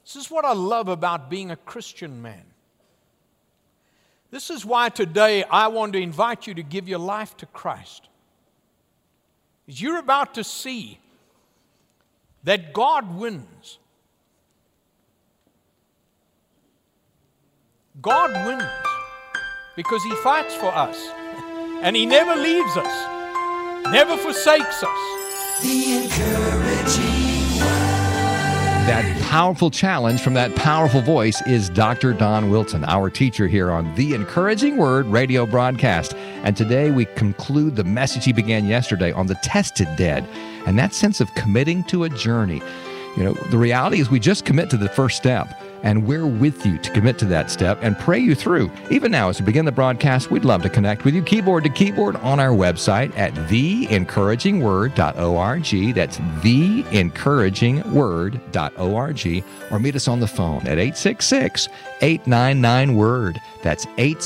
This is what I love about being a Christian man. This is why today I want to invite you to give your life to Christ. Because you're about to see that God wins. God wins because He fights for us. And He never leaves us, never forsakes us. The Encouraging That powerful challenge from that powerful voice is Dr. Don Wilson, our teacher here on The Encouraging Word radio broadcast. And today we conclude the message he began yesterday on the tested dead and that sense of committing to a journey. You know, the reality is we just commit to the first step, and we're with you to commit to that step and pray you through. Even now, as we begin the broadcast, we'd love to connect with you keyboard to keyboard on our website at theencouragingword.org. That's theencouragingword.org. Or meet us on the phone at 866-899-WORD. That's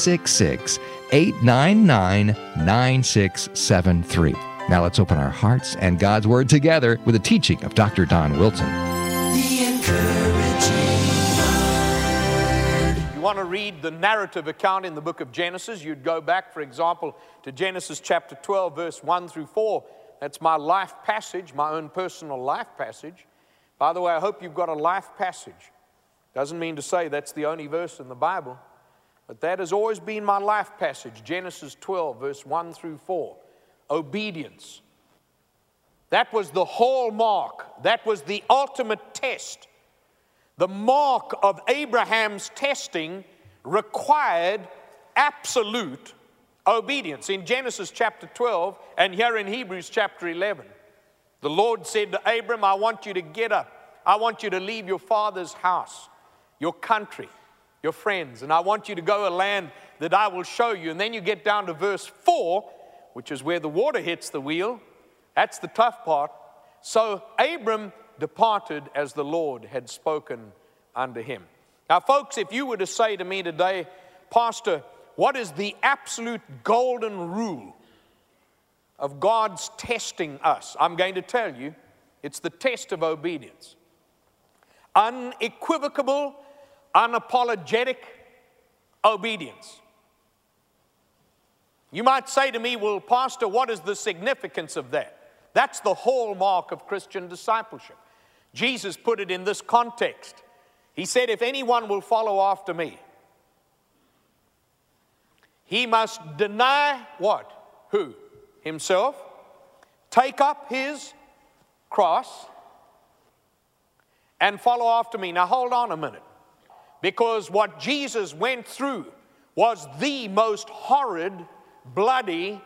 866-899-9673. Now let's open our hearts and God's Word together with a teaching of Dr. Don Wilson. The Encouraging Word. You want to read the narrative account in the book of Genesis, you'd go back, for example, to Genesis chapter 12, verse 1 through 4. That's my life passage, my own personal life passage. By the way, I hope you've got a life passage. Doesn't mean to say that's the only verse in the Bible, but that has always been my life passage, Genesis 12, verse 1 through 4. Obedience. That was the hallmark. That was the ultimate test. The mark of Abraham's testing required absolute obedience. In Genesis chapter 12 and here in Hebrews chapter 11, the Lord said to Abram, I want you to get up. I want you to leave your father's house, your country, your friends, and I want you to go a land that I will show you. And then you get down to verse 4, which is where the water hits the wheel. That's the tough part. So Abram departed as the Lord had spoken unto him. Now, folks, if you were to say to me today, Pastor, what is the absolute golden rule of God's testing us? I'm going to tell you, it's the test of obedience. Unequivocal, unapologetic obedience. You might say to me, well, Pastor, what is the significance of that? That's the hallmark of Christian discipleship. Jesus put it in this context. He said, if anyone will follow after me, he must deny what? Who? Himself. Take up his cross and follow after me. Now hold on a minute. Because what Jesus went through was the most horrid, bloody,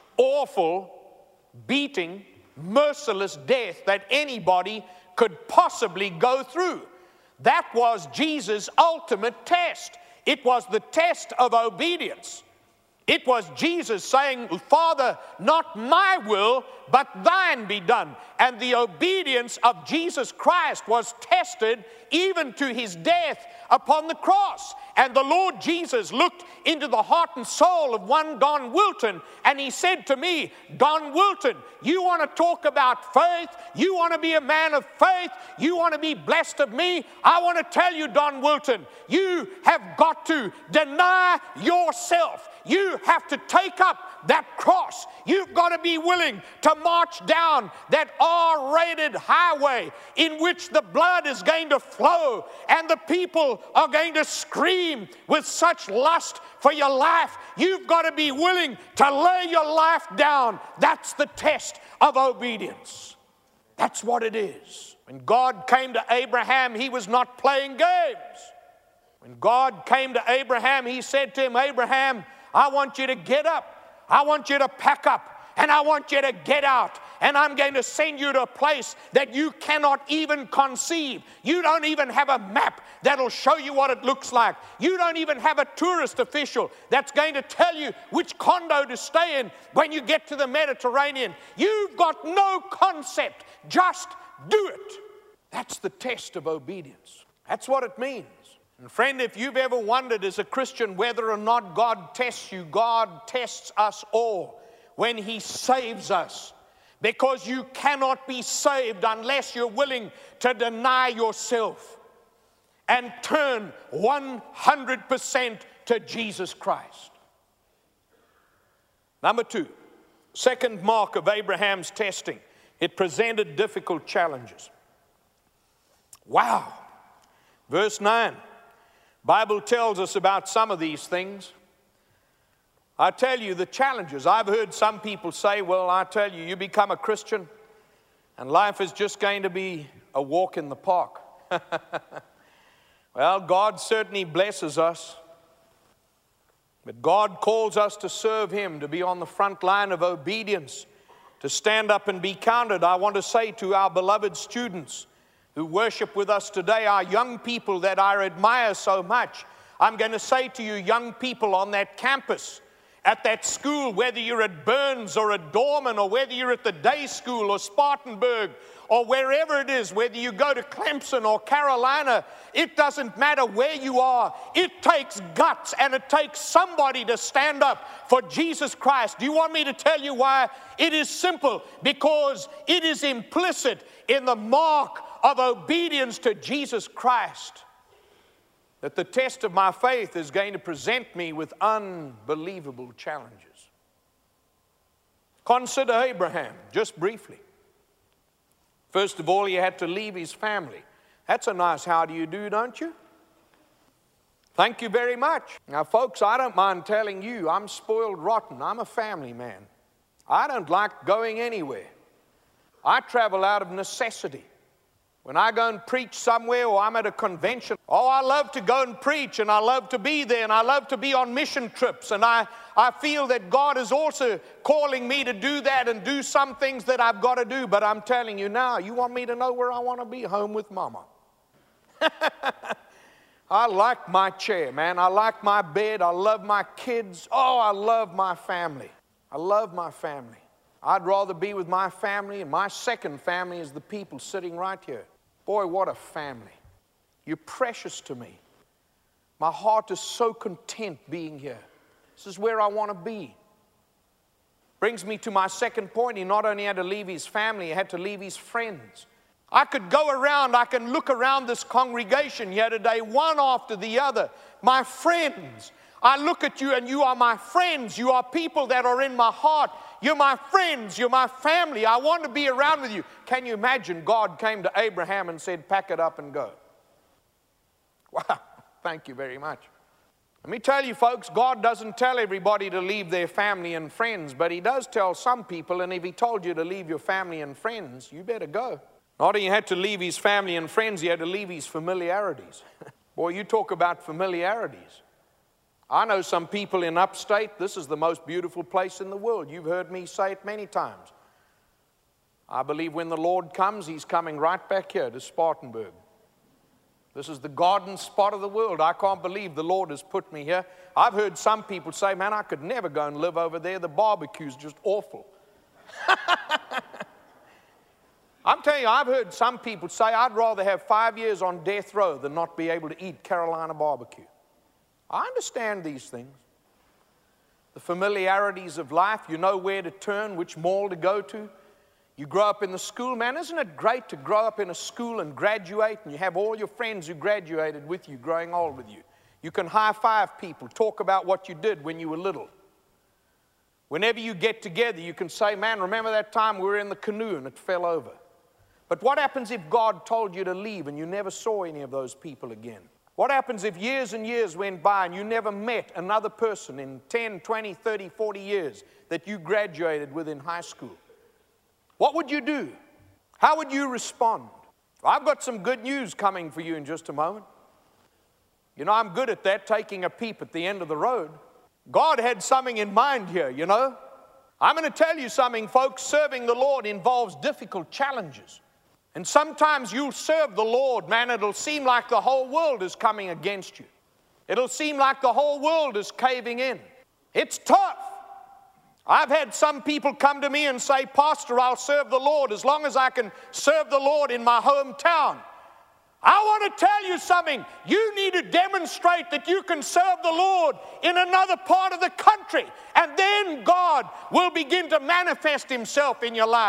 awful, beating, merciless death that anybody could possibly go through. That was Jesus' ultimate test. It was the test of obedience. It was Jesus saying, Father, not my will, but thine be done. And the obedience of Jesus Christ was tested even to his death upon the cross. And the Lord Jesus looked into the heart and soul of one Don Wilton, and he said to me, Don Wilton, you want to talk about faith? You want to be a man of faith? You want to be blessed of me? I want to tell you, Don Wilton, you have got to deny yourself. You have to take up that cross. You've got to be willing to march down that R-rated highway in which the blood is going to flow and the people are going to scream with such lust for your life. You've got to be willing to lay your life down. That's the test of obedience. That's what it is. When God came to Abraham, he was not playing games. When God came to Abraham, he said to him, Abraham, I want you to get up. I want you to pack up. And I want you to get out. And I'm going to send you to a place that you cannot even conceive. You don't even have a map that'll show you what it looks like. You don't even have a tourist official that's going to tell you which condo to stay in when you get to the Mediterranean. You've got no concept. Just do it. That's the test of obedience. That's what it means. And friend, if you've ever wondered as a Christian whether or not God tests you, God tests us all when he saves us. Because you cannot be saved unless you're willing to deny yourself and turn 100% to Jesus Christ. Number two, second mark of Abraham's testing. It presented difficult challenges. Wow. Verse 9. Bible tells us about some of these things. I tell you the challenges. I've heard some people say, well, I tell you, you become a Christian and life is just going to be a walk in the park. Well, God certainly blesses us. But God calls us to serve Him, to be on the front line of obedience, to stand up and be counted. I want to say to our beloved students who worship with us today, our young people that I admire so much, I'm going to say to you, young people on that campus, at that school, whether you're at Burns or at Dorman, or whether you're at the day school or Spartanburg, or wherever it is, whether you go to Clemson or Carolina, it doesn't matter where you are. It takes guts and it takes somebody to stand up for Jesus Christ. Do you want me to tell you why? It is simple, because it is implicit in the mark of obedience to Jesus Christ that the test of my faith is going to present me with unbelievable challenges. Consider Abraham, just briefly. First of all, he had to leave his family. That's a nice how do you do, don't you? Thank you very much. Now, folks, I don't mind telling you, I'm spoiled rotten. I'm a family man. I don't like going anywhere. I travel out of necessity. When I go and preach somewhere or I'm at a convention, oh, I love to go and preach and I love to be there and I love to be on mission trips, and I feel that God is also calling me to do that and do some things that I've got to do. But I'm telling you now, you want me to know where I want to be? Home with Mama. I like my chair, man. I like my bed. I love my kids. Oh, I love my family. I love my family. I'd rather be with my family, and my second family is the people sitting right here. Boy, what a family. You're precious to me. My heart is so content being here. This is where I want to be. Brings me to my second point. He not only had to leave his family, he had to leave his friends. I could go around, I can look around this congregation here today, one after the other. My friends. I look at you and you are my friends. You are people that are in my heart. You're my friends. You're my family. I want to be around with you. Can you imagine God came to Abraham and said, pack it up and go? Wow, thank you very much. Let me tell you, folks, God doesn't tell everybody to leave their family and friends, but He does tell some people, and if He told you to leave your family and friends, you better go. Not only had to leave his family and friends, he had to leave his familiarities. Boy, you talk about familiarities. I know some people in upstate, this is the most beautiful place in the world. You've heard me say it many times. I believe when the Lord comes, He's coming right back here to Spartanburg. This is the garden spot of the world. I can't believe the Lord has put me here. I've heard some people say, man, I could never go and live over there. The barbecue's just awful. I'm telling you, I've heard some people say, I'd rather have 5 years on death row than not be able to eat Carolina barbecue. I understand these things. The familiarities of life, you know where to turn, which mall to go to. You grow up in the school, man, isn't it great to grow up in a school and graduate and you have all your friends who graduated with you growing old with you. You can high-five people, talk about what you did when you were little. Whenever you get together, you can say, man, remember that time we were in the canoe and it fell over. But what happens if God told you to leave and you never saw any of those people again? What happens if years and years went by and you never met another person in 10, 20, 30, 40 years that you graduated with in high school? What would you do? How would you respond? I've got some good news coming for you in just a moment. You know, I'm good at that, taking a peep at the end of the road. God had something in mind here, you know. I'm going to tell you something, folks. Serving the Lord involves difficult challenges. And sometimes you'll serve the Lord, man, it'll seem like the whole world is coming against you. It'll seem like the whole world is caving in. It's tough. I've had some people come to me and say, Pastor, I'll serve the Lord as long as I can serve the Lord in my hometown. I want to tell you something. You need to demonstrate that you can serve the Lord in another part of the country, and then God will begin to manifest Himself in your life.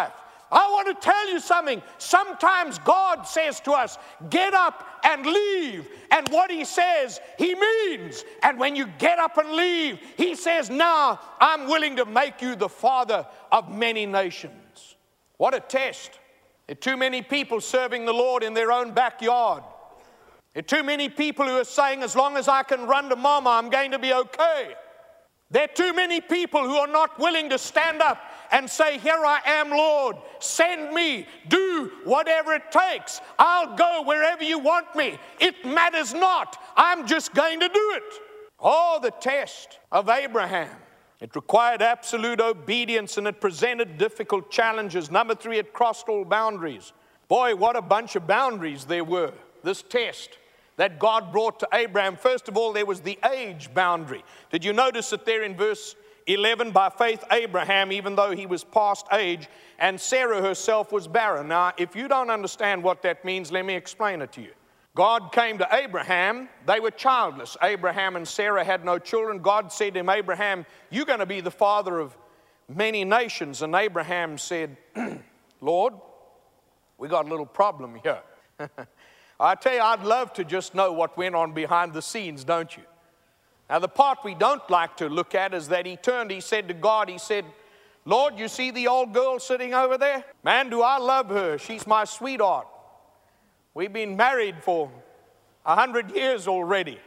I want to tell you something. Sometimes God says to us, get up and leave. And what he says, he means. And when you get up and leave, he says, now I'm willing to make you the father of many nations. What a test. There are too many people serving the Lord in their own backyard. There are too many people who are saying, as long as I can run to mama, I'm going to be okay. There are too many people who are not willing to stand up and say, here I am, Lord, send me, do whatever it takes. I'll go wherever you want me. It matters not. I'm just going to do it. Oh, the test of Abraham. It required absolute obedience and it presented difficult challenges. Number 3, it crossed all boundaries. Boy, what a bunch of boundaries there were, this test that God brought to Abraham. First of all, there was the age boundary. Did you notice that there in verse 11, by faith Abraham, even though he was past age, and Sarah herself was barren. Now, if you don't understand what that means, let me explain it to you. God came to Abraham. They were childless. Abraham and Sarah had no children. God said to him, Abraham, you're going to be the father of many nations. And Abraham said, Lord, we got a little problem here. I tell you, I'd love to just know what went on behind the scenes, don't you? Now, the part we don't like to look at is that he turned, he said to God, he said, Lord, you see the old girl sitting over there? Man, do I love her. She's my sweetheart. We've been married for 100 years already.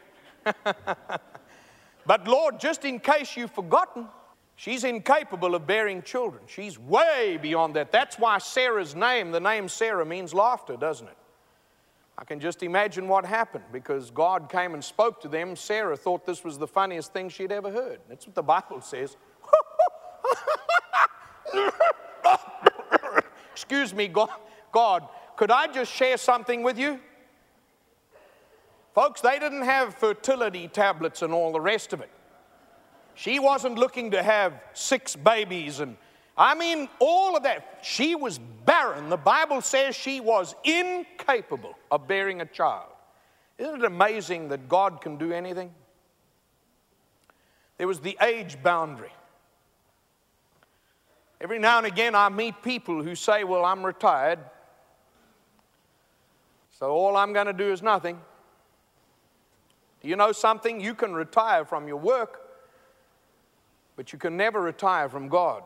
But Lord, just in case you've forgotten, she's incapable of bearing children. She's way beyond that. That's why Sarah's name, the name Sarah, means laughter, doesn't it? I can just imagine what happened because God came and spoke to them. Sarah thought this was the funniest thing she'd ever heard. That's what the Bible says. Excuse me, God, could I just share something with you? Folks, they didn't have fertility tablets and all the rest of it. She wasn't looking to have 6 babies and I mean, all of that. She was barren. The Bible says she was incapable of bearing a child. Isn't it amazing that God can do anything? There was the age boundary. Every now and again I meet people who say, well, I'm retired, so all I'm going to do is nothing. Do you know something? You can retire from your work, but you can never retire from God.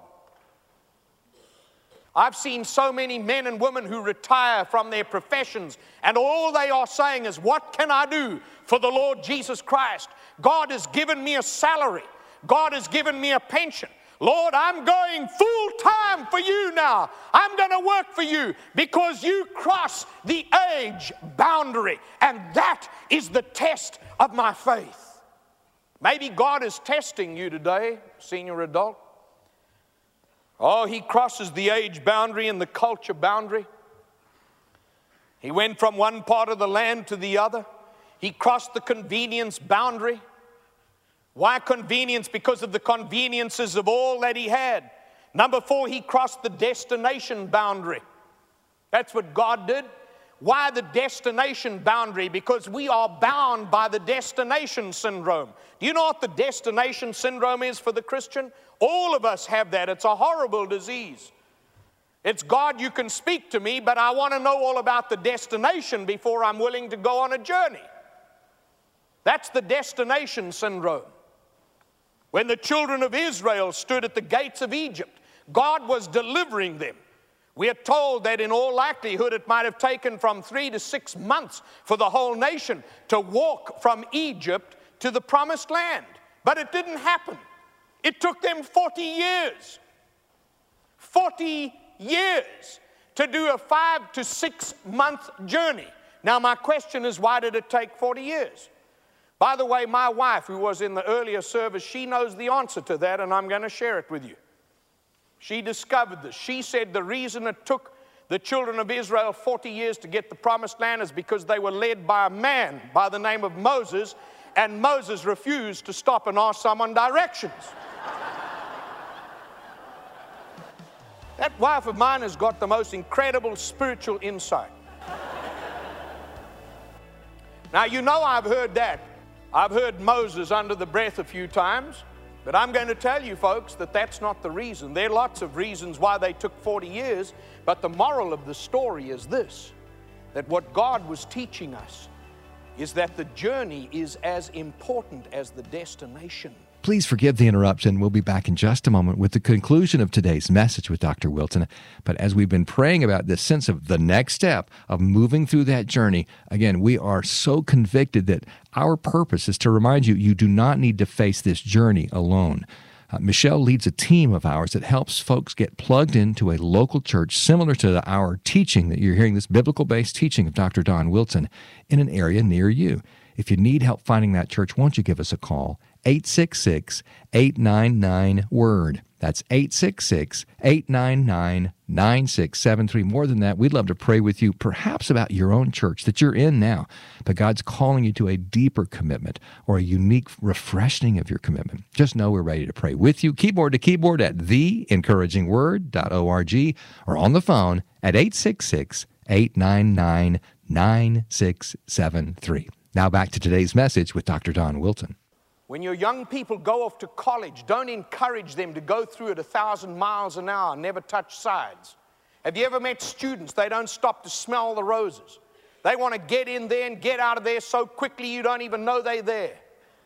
I've seen so many men and women who retire from their professions and all they are saying is, what can I do for the Lord Jesus Christ? God has given me a salary. God has given me a pension. Lord, I'm going full time for you now. I'm going to work for you because you cross the age boundary. And that is the test of my faith. Maybe God is testing you today, senior adult. Oh, he crosses the age boundary and the culture boundary. He went from one part of the land to the other. He crossed the convenience boundary. Why convenience? Because of the conveniences of all that he had. Number 4, he crossed the destination boundary. That's what God did. Why the destination boundary? Because we are bound by the destination syndrome. Do you know what the destination syndrome is for the Christian? All of us have that. It's a horrible disease. It's, God, you can speak to me, but I want to know all about the destination before I'm willing to go on a journey. That's the destination syndrome. When the children of Israel stood at the gates of Egypt, God was delivering them. We are told that in all likelihood it might have taken from 3 to 6 months for the whole nation to walk from Egypt to the promised land. But it didn't happen. It took them 40 years. 40 years to do a 5 to 6 month journey. Now my question is, why did it take 40 years? By the way, my wife, who was in the earlier service, she knows the answer to that, and I'm going to share it with you. She discovered this. She said the reason it took the children of Israel 40 years to get the promised land is because they were led by a man by the name of Moses, and Moses refused to stop and ask someone directions. That wife of mine has got the most incredible spiritual insight. Now, you know I've heard that. I've heard Moses under the breath a few times. But I'm going to tell you, folks, that that's not the reason. There are lots of reasons why they took 40 years, but the moral of the story is this, that what God was teaching us is that the journey is as important as the destination. Please forgive the interruption. We'll be back in just a moment with the conclusion of today's message with Dr. Wilson. But as we've been praying about this sense of the next step of moving through that journey, again, we are so convicted that our purpose is to remind you, you do not need to face this journey alone. Michelle leads a team of ours that helps folks get plugged into a local church similar to our teaching that you're hearing, this biblical-based teaching of Dr. Don Wilson, in an area near you. If you need help finding that church, won't you give us a call? 866-899-WORD. That's 866-899-9673. More than that, we'd love to pray with you, perhaps about your own church that you're in now, but God's calling you to a deeper commitment or a unique refreshing of your commitment. Just know we're ready to pray with you. Keyboard to keyboard at theencouragingword.org or on the phone at 866-899-9673. Now back to today's message with Dr. Don Wilson. When your young people go off to college, don't encourage them to go through at 1,000 miles an hour, never touch sides. Have you ever met students? They don't stop to smell the roses. They want to get in there and get out of there so quickly you don't even know they're there.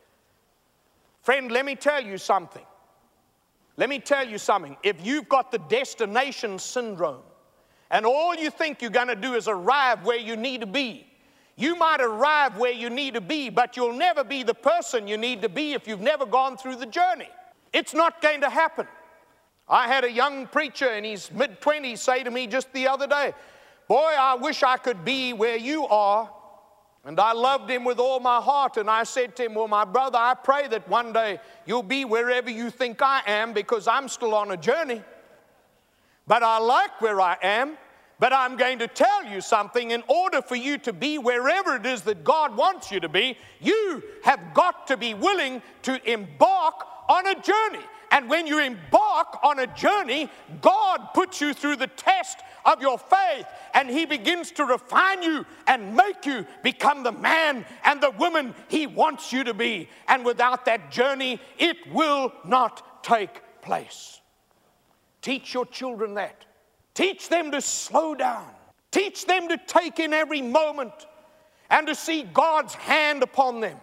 Friend, let me tell you something. Let me tell you something. If you've got the destination syndrome and all you think you're going to do is arrive where you need to be, you might arrive where you need to be, but you'll never be the person you need to be if you've never gone through the journey. It's not going to happen. I had a young preacher in his mid-20s say to me just the other day, "Boy, I wish I could be where you are." And I loved him with all my heart. And I said to him, "Well, my brother, I pray that one day you'll be wherever you think I am, because I'm still on a journey. But I like where I am. But I'm going to tell you something. In order for you to be wherever it is that God wants you to be, you have got to be willing to embark on a journey. And when you embark on a journey, God puts you through the test of your faith, and He begins to refine you and make you become the man and the woman He wants you to be. And without that journey, it will not take place. Teach your children that. Teach them to slow down. Teach them to take in every moment and to see God's hand upon them.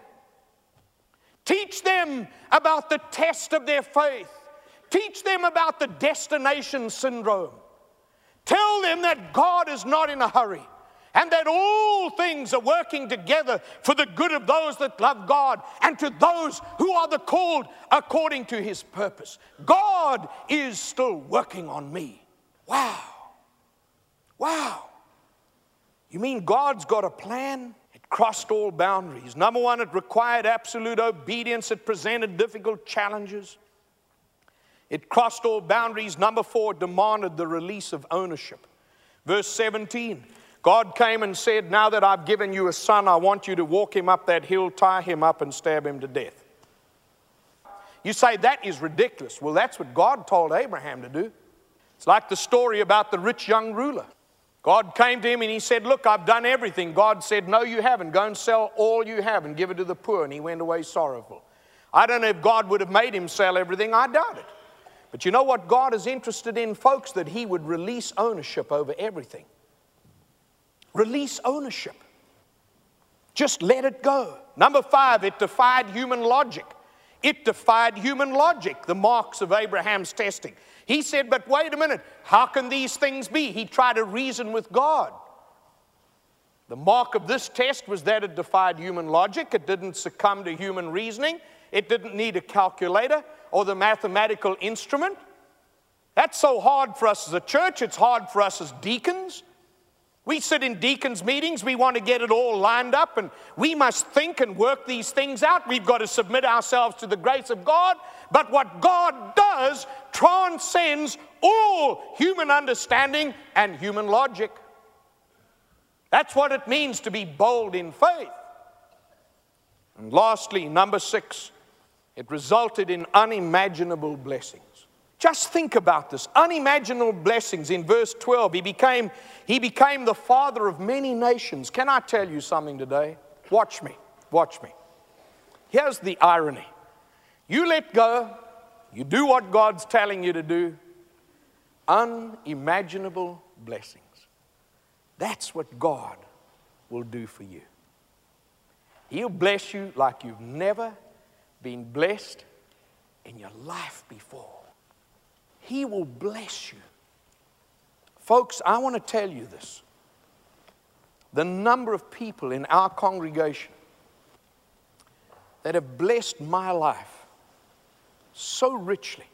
Teach them about the test of their faith. Teach them about the destination syndrome. Tell them that God is not in a hurry and that all things are working together for the good of those that love God and to those who are the called according to His purpose. God is still working on me. Wow. Wow. You mean God's got a plan? It crossed all boundaries. Number one, it required absolute obedience. It presented difficult challenges. It crossed all boundaries. Number four, it demanded the release of ownership. Verse 17, God came and said, "Now that I've given you a son, I want you to walk him up that hill, tie him up, and stab him to death." You say, that is ridiculous. Well, that's what God told Abraham to do. It's like the story about the rich young ruler. God came to him and He said, "Look, I've done everything." God said, "No, you haven't. Go and sell all you have and give it to the poor." And he went away sorrowful. I don't know if God would have made him sell everything. I doubt it. But you know what God is interested in, folks? That He would release ownership over everything. Release ownership. Just let it go. Number five, it defied human logic. It defied human logic, the marks of Abraham's testing. He said, "But wait a minute, how can these things be?" He tried to reason with God. The mark of this test was that it defied human logic. It didn't succumb to human reasoning. It didn't need a calculator or the mathematical instrument. That's so hard for us as a church. It's hard for us as deacons. We sit in deacons' meetings. We want to get it all lined up, and we must think and work these things out. We've got to submit ourselves to the grace of God. But what God does transcends all human understanding and human logic. That's what it means to be bold in faith. And lastly, number six, it resulted in unimaginable blessings. Just think about this. Unimaginable blessings. In verse 12, he became the father of many nations. Can I tell you something today? Watch me. Watch me. Here's the irony. You let go You do what God's telling you to do, unimaginable blessings. That's what God will do for you. He'll bless you like you've never been blessed in your life before. He will bless you. Folks, I want to tell you this. The number of people in our congregation that have blessed my life so richly,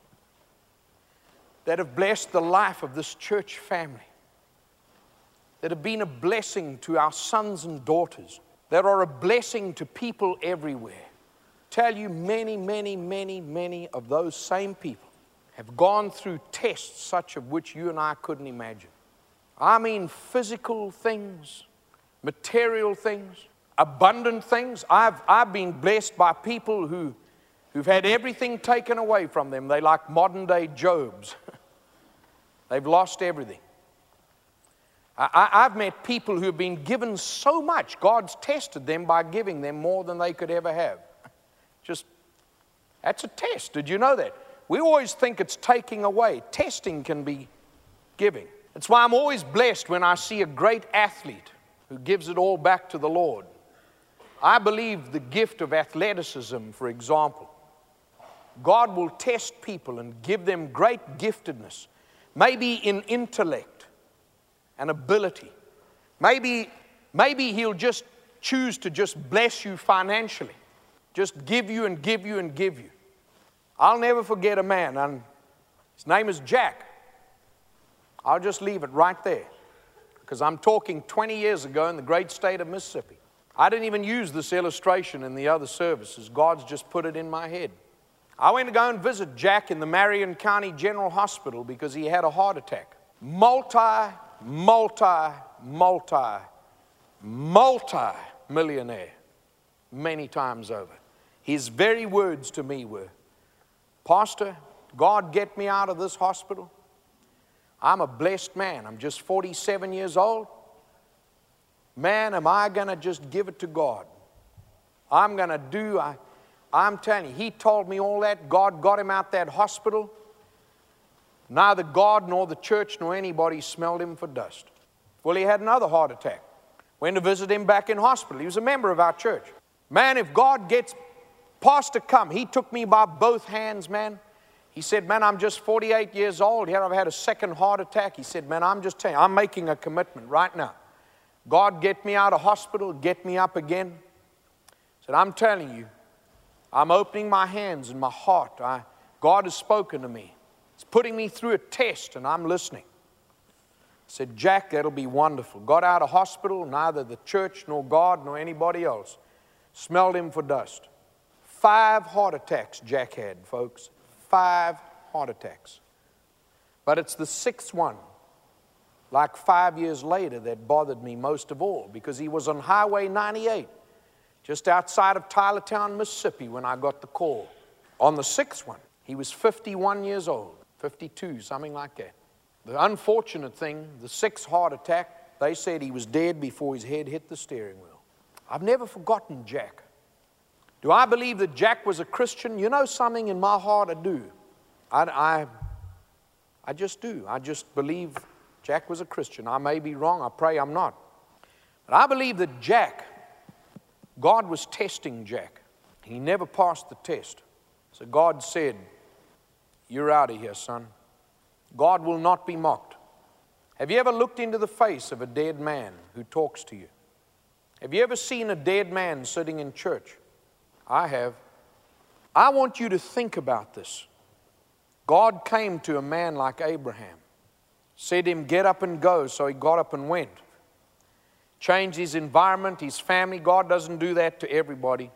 that have blessed the life of this church family, that have been a blessing to our sons and daughters, that are a blessing to people everywhere. Tell you many, many, many, many of those same people have gone through tests such of which you and I couldn't imagine. I mean physical things, material things, abundant things. I've been blessed by people who've had everything taken away from them. They're like modern day Jobs. They've lost everything. I've met people who have been given so much, God's tested them by giving them more than they could ever have. That's a test. Did you know that? We always think it's taking away. Testing can be giving. That's why I'm always blessed when I see a great athlete who gives it all back to the Lord. I believe the gift of athleticism, for example, God will test people and give them great giftedness, maybe in intellect and ability. Maybe He'll just choose to just bless you financially, just give you and give you and give you. I'll never forget a man, and his name is Jack. I'll just leave it right there, because I'm talking 20 years ago in the great state of Mississippi. I didn't even use this illustration in the other services. God's just put it in my head. I went to go and visit Jack in the Marion County General Hospital because he had a heart attack. Multi-millionaire, many times over. His very words to me were, "Pastor, God get me out of this hospital. I'm a blessed man. I'm just 47 years old. Man, am I going to just give it to God? I'm going to do, I'm telling you, he told me all that. God got him out that hospital. Neither God nor the church nor anybody smelled him for dust. Well, he had another heart attack. Went to visit him back in hospital. He was a member of our church. Man, if God gets Pastor come, he took me by both hands, man. He said, man, I'm just 48 years old. Here I've had a second heart attack. He said, man, I'm just telling you, I'm making a commitment right now. God, get me out of hospital, get me up again. He said, I'm telling you, I'm opening my hands and my heart. God has spoken to me. He's putting me through a test, and I'm listening. I said, Jack, that'll be wonderful. Got out of hospital, neither the church nor God nor anybody else smelled him for dust. 5 heart attacks Jack had, folks. 5 heart attacks. But it's the 6th one, like 5 years later, that bothered me most of all, because he was on Highway 98, just outside of Tylertown, Mississippi, when I got the call. On the 6th one, he was 51 years old, 52, something like that. The unfortunate thing, the 6th heart attack, they said he was dead before his head hit the steering wheel. I've never forgotten Jack. Do I believe that Jack was a Christian? You know something, in my heart I do. I just do. I just believe Jack was a Christian. I may be wrong. I pray I'm not. But I believe that Jack, God was testing Jack. He never passed the test. So God said, you're out of here, son. God will not be mocked. Have you ever looked into the face of a dead man who talks to you? Have you ever seen a dead man sitting in church? I have. I want you to think about this. God came to a man like Abraham, said to him, get up and go, so he got up and went. Changed his environment, his family. God doesn't do that to everybody.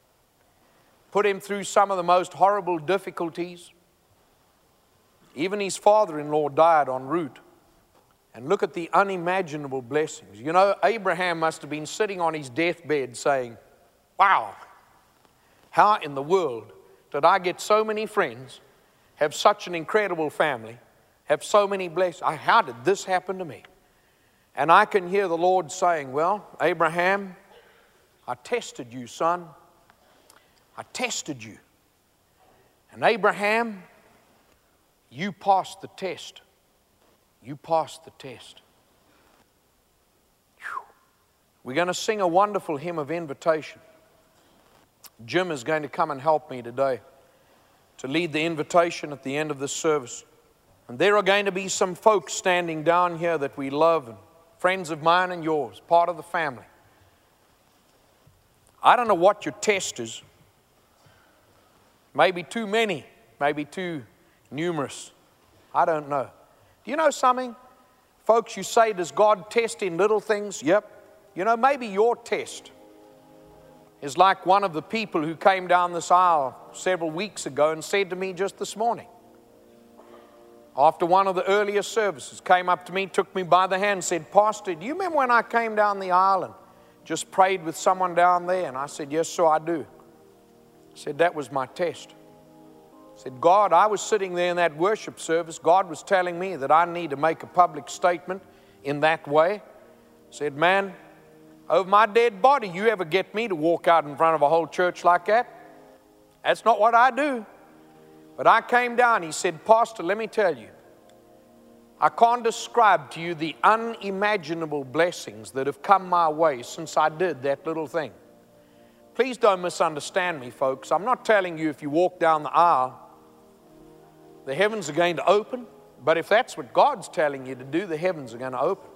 Put him through some of the most horrible difficulties. Even his father-in-law died en route. And look at the unimaginable blessings. You know, Abraham must have been sitting on his deathbed saying, wow, how in the world did I get so many friends, have such an incredible family, have so many blessings? How did this happen to me? And I can hear the Lord saying, well, Abraham, I tested you, son. I tested you. And Abraham, you passed the test. You passed the test. Whew. We're going to sing a wonderful hymn of invitation. Jim is going to come and help me today to lead the invitation at the end of this service. And there are going to be some folks standing down here that we love, and friends of mine and yours, part of the family. I don't know what your test is. Maybe too many, maybe too numerous. I don't know. Do you know something? Folks, you say, does God test in little things? Yep. You know, maybe your test is like one of the people who came down this aisle several weeks ago and said to me just this morning, after one of the earlier services, came up to me, took me by the hand and said, Pastor, do you remember when I came down the aisle and just prayed with someone down there? And I said, yes, sir, I do. I said, that was my test. I said, God, I was sitting there in that worship service. God was telling me that I need to make a public statement in that way. I said, man, over my dead body, you ever get me to walk out in front of a whole church like that? That's not what I do. But I came down, he said, Pastor, let me tell you, I can't describe to you the unimaginable blessings that have come my way since I did that little thing. Please don't misunderstand me, folks. I'm not telling you if you walk down the aisle, the heavens are going to open. But if that's what God's telling you to do, the heavens are going to open.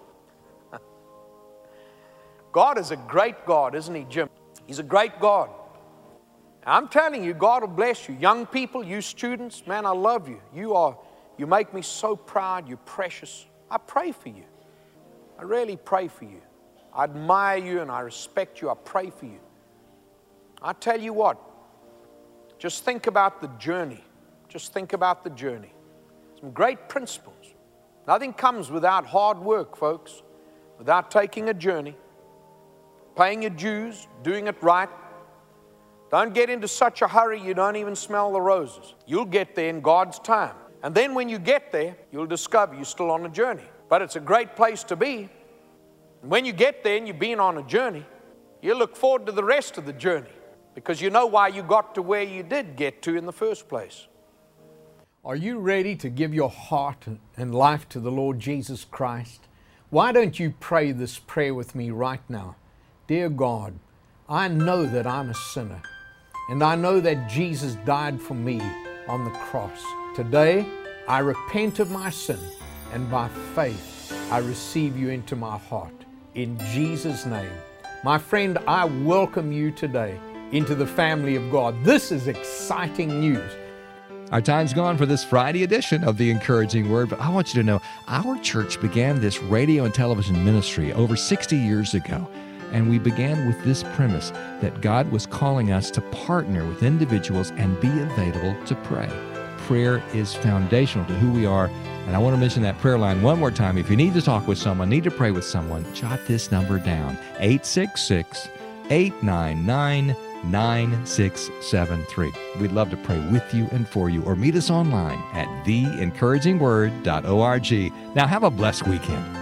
God is a great God, isn't He, Jim? He's a great God. I'm telling you, God will bless you. Young people, you students, man, I love you. You make me so proud. You're precious. I pray for you. I really pray for you. I admire you and I respect you. I pray for you. I tell you what, just think about the journey. Just think about the journey. Some great principles. Nothing comes without hard work, folks, without taking a journey, paying your dues, doing it right. Don't get into such a hurry you don't even smell the roses. You'll get there in God's time. And then when you get there, you'll discover you're still on a journey. But it's a great place to be. And when you get there and you've been on a journey, you look forward to the rest of the journey because you know why you got to where you did get to in the first place. Are you ready to give your heart and life to the Lord Jesus Christ? Why don't you pray this prayer with me right now? Dear God, I know that I'm a sinner, and I know that Jesus died for me on the cross. Today, I repent of my sin, and by faith, I receive you into my heart. In Jesus' name. My friend, I welcome you today into the family of God. This is exciting news. Our time's gone for this Friday edition of The Encouraging Word, but I want you to know our church began this radio and television ministry over 60 years ago. And we began with this premise that God was calling us to partner with individuals and be available to pray. Prayer is foundational to who we are. And I want to mention that prayer line one more time. If you need to talk with someone, need to pray with someone, jot this number down, 866-899-9673. We'd love to pray with you and for you, or meet us online at theencouragingword.org. Now have a blessed weekend.